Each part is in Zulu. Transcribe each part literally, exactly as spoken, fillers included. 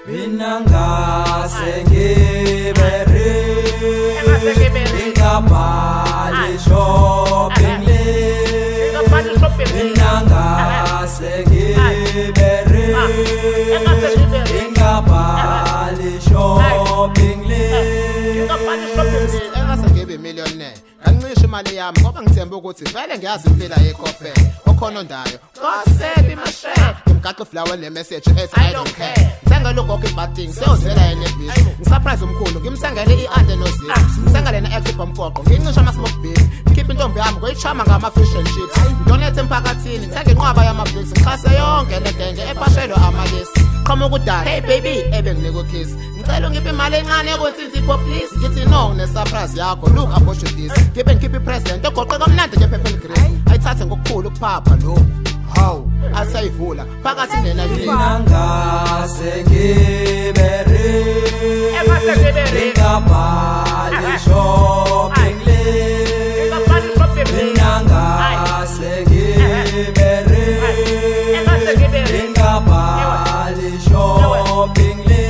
Minanga sengibere ingabhali shopping le Minanga sengibere ingabhali shopping le Engasengibe millionaire angisho imali yami ngoba ngithemba ukuthi vele ngiyazi impela yecoffee okhona ndayo Gosebi mashare ngimgaqa flower ne message ethi I don't care Senga lo gogo ibating seyozela yena ebhizi ngisurprise umkhulu ngimsengele iande nozipho ngisengele na ex bomfoqo ngincisha ama smoke beer keep intombi yami ngoyichama ngama fish and chips donate emphakathini ngithenge inqwaba yama bricks ngikhase yonke le denge ephashelwa amalisi qhamuka ukudala hey baby ebe nginike kiss ngicela ngiphe imali encane ukuthi nzipho please ngithi no ne surprise yakho look approach this ngibe ngikhiphe present egoqe kamnandi nje purple green ayithathe ngokukhulu ukuphapha lo how asayivula phakathi nena Minanga sengibere ingabhali shopping le Minanga sengibere ingabhali shopping le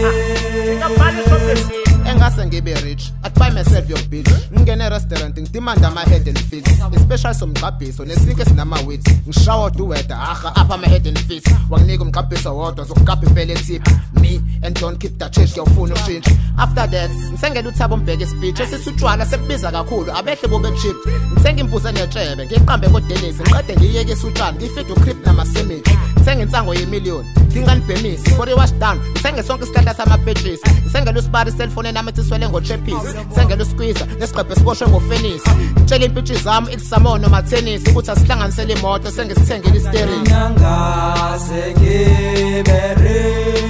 engase ngibe rich at buy myself your bill ngene restaurant ngidemand ama head and feet especially somgqabhiso nesinke sinama wits ngishawa do weather aha apha ama head and feet wanginika umgqabhiso wodwa zokugabha impela tip me and don't keep that change ngiyofuna ushintsha after that ngisengela uthabo mbheke speech esisutshwala sekubiza kakhulu abehle bobe cheap ngisenga imbuza netshebe ngiqambe ko Dennis ngiqede ngiyeke isutshana ngifeed ucrip nama sandwich ngisenga insango ye million nginganibhemisi for the wash down ngisenge sonke isikhathi sama pages ngisengela usibari cellphone nami ethiswele ngo chepis ngisengela usqueezer nesiqephe siboshwe ngo fenisi ngitshela impitshi zami izisamono ma tennis ukuthi asihlanganisele imoto sengisithengele isteering Minanga sengibere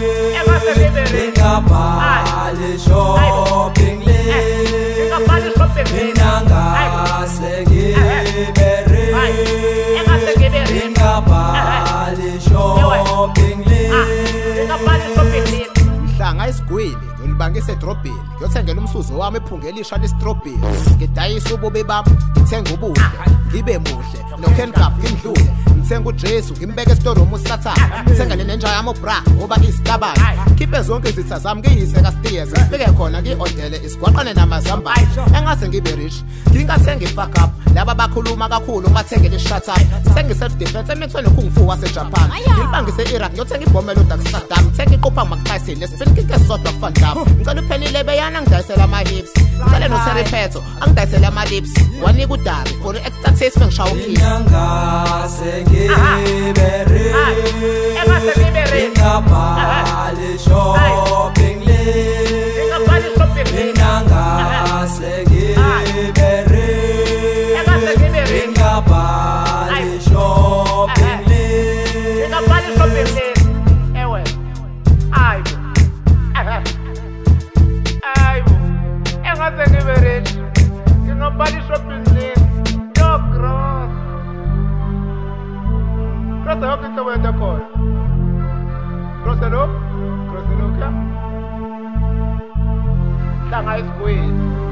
ingabhali shopping le Minanga sengibere ingabhali shopping le mhlanga isigwili ngilibangise edrobheni ngiyothengela umsuzo wami ephungela isha lestrobheni ngidayisa ububi bami ngithenga ubuhle ngibe muhle nokencap ngindlule ngithenga uJesu ngimbeke estoreroom usathana ngithengele nenja yami ubra ngoba isitabane khiphe zonke izitha zami ngiyise kaSteers ngifike khona ngiodele isigwaqane namazamba engase ngibe rich ngingathenga ifuck up laba bakhuluma kakhulu bathengele shut up sithenga self defense emixweni kung fu waseJapan ngilibangise eIraq ngiyothenga ibhomme lo Dark Saddam ngithenga iqopha Mike nesipin kike sodwa Van Damme ngicela uphenile beyana ngidayisela ama hips ngicela no Seriphetho angidayisela ama lips wanika udari for extra taste mengishawa kiss Minanga sengibere ingabhali shopping le Minanga sengibere ingabhali shopping le ewe ayo ayo engase ngibe rich ngingabhali shopping le yo gross gross yonke into wena khona gross lo gross lo ka hlanga isigwini